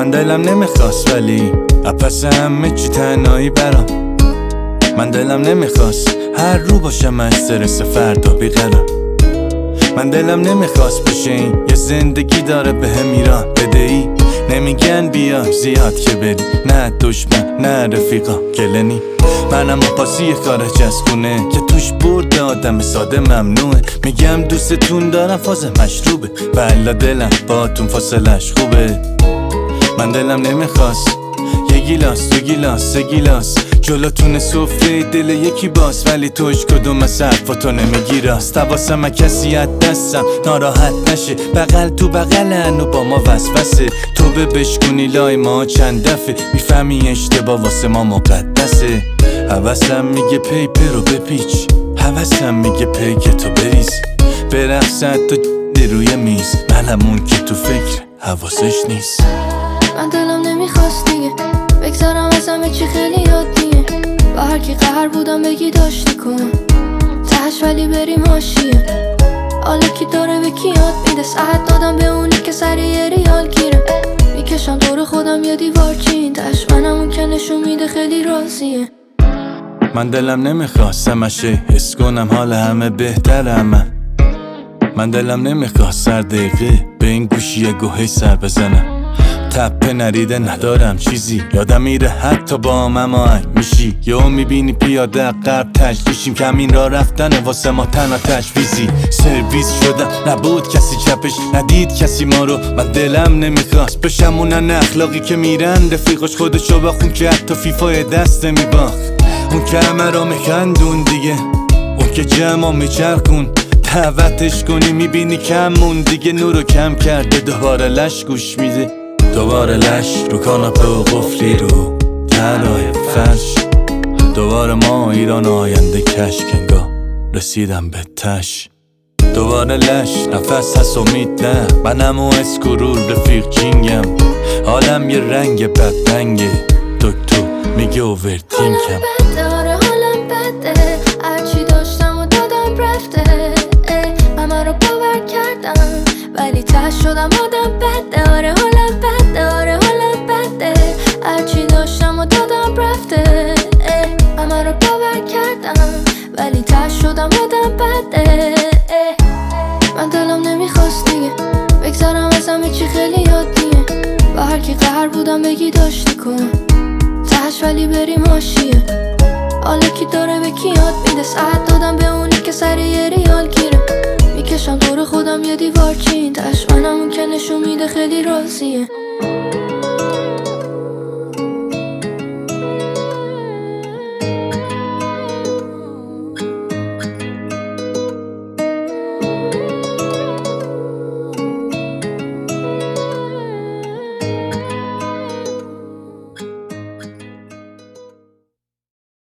من دلم نمیخواست ولی پس همه چی تنهایی برام. من دلم نمیخواست هر رو باشم استرس فردا بیقرار. من دلم نمیخواست بشه این یه زندگی داره به هم ایران بدهی. نمیگن بیا زیاد که بری، نه دشمن نه رفیقا گلنی. منم پاسی کار چسبونه که توش برد آدم ساده ممنوعه. میگم دوستتون دارم فاز مشروبه، بلا دلم باتون فاصلش خوبه. من دلم نمیخواست یه گیلاس دو گیلاس سه گیلاس جلوتون سفره دل یکی باز، ولی توش کدوم از حرفاتو نمیگی راست. حواسم کسی از دستم ناراحت نشه، بغل تو بغلن و با ما وسوسه. تو به بشکنی لای ما چند دفعه، میفهمی اشتباه واسه ما مقدسه. حواسم میگه پیپر رو بپیچ، حواسم میگه پیک تو بریز، برقصد تو روی میز، منمون که تو فکر حواسش نیست. من دلم نمیخواست دیگه بگذارم از همه چی خیلی عادیه. با هر کی قهر بودم بگی داشتی کن تهش، ولی بریم حاشیه. حالا کی داره به کی یاد میده، ساعت دادم به اونی که سر یه ریال گیره. میکشم دور خودم یه دیوار چین تهش، منم اون که نشون میده خیلی راضیه. من دلم نمیخواست همشه حس کنم حال همه بهترم. من دلم نمیخواست هر دقیقه به این گوشی گوهی سر بزنم. تپه نریده ندارم چیزی، یادم میره حتی با مماهنگ میشی. یهو میبینی پیاده قرب تجلیشیم، کمین را رفتن واسه ما تنها تجویزی. سرویس شدم نبود کسی چپش، ندید کسی ما رو. من دلم نمیخواست بشم اونن اخلاقی که میرن رفیقش خودشو بخون که حتی فیفای دست میباخت. اون که همه را میخندون دیگه، اون که جمع میچرخون دعوتش کنی میبینی کمون دیگه. نورو کم کرده دوباره لش گوش میده، دوباره لش رو کاناپه و قفلی رو طلای فرش. دوباره ما ایران آینده کشک انگار رسیدم به تش. دوباره لش نفس هست امید نه، منم و اسکرول رفیق جینگم. حالم یه رنگ بدرنگه، دکتر میگه اوورتینکم. داره حالم بده، هرچی داشتم و دادم رفته. همه رو باور کردم ولی ته شدم آدم بده. آره حالم بده، آره حالم بده، هرچی داشتم و دادم رفته. همه رو باور کردم ولی ته شدم آدم بده. من دلم نمیخواست دیگه بگذارم از همه چی خیلی عادیه. با هر کی قهر بودم بگی داشتی کن تهش، ولی بریم حاشیه. حالا کی داره به کی یاد میده، ساعت دادم به اونی که سر یه ریال گیره. میکشم دور خودم یه دیوار چین تهش، منم اون که نشون میده خیلی راضیه.